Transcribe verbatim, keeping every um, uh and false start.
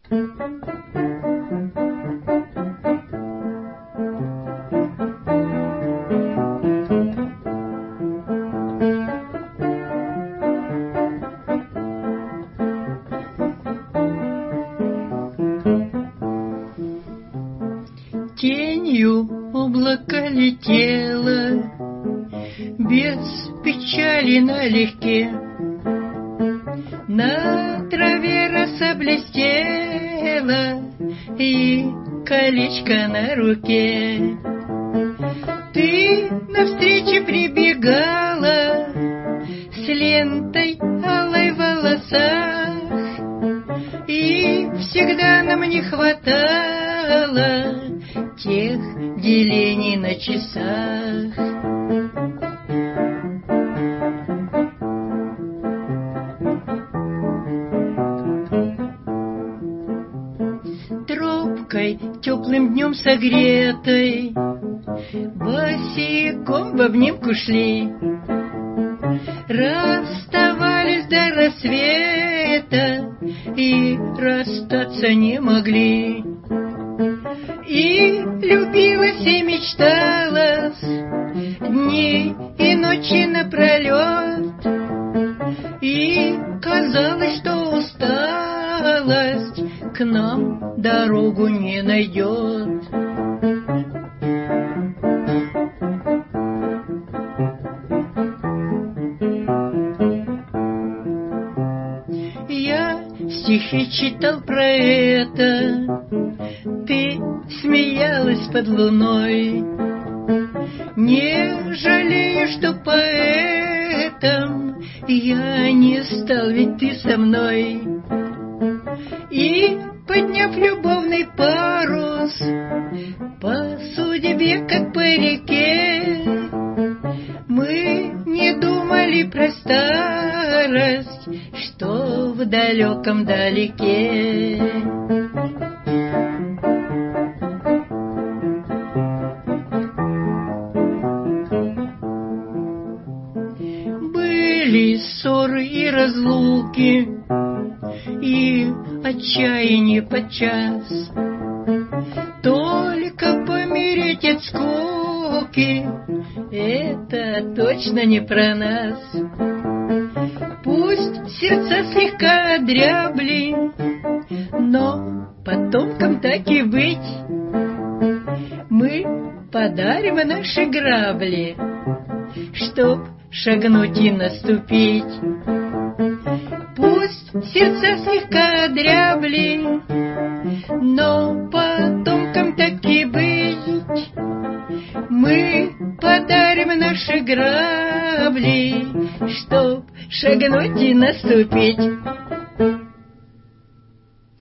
Тенью облака летела, без печали налегке. На траве роса блестела и колечко на руке. Ты навстречу прибегала с лентой алой в волосах, и всегда нам не хватало тех делений на часах. Тропкой теплым днем согретой босиком в обнимку шли, расставались до рассвета и расстаться не могли. И любилась и мечталась дни и ночи напролет, и казалось, что усталость к нам дорогу не найдет. Я стихи читал про это, ты смеялась под луной. Не жалею, что поэтом я не стал, ведь ты со мной. И, подняв любовный парус по судьбе, как по реке, мы не думали про старость, что в далеком далеке. Были ссоры и разлуки, и отчаяние подчас. Только помереть от скуки — это точно не про нас. Пусть сердца слегка одрябли, но потомкам так и быть. Мы подарим наши грабли, чтоб шагнуть и наступить. Пусть сердца слегка одрябли, но потомкам так и быть. Мы подарим наши грабли, чтоб шагнуть и наступить.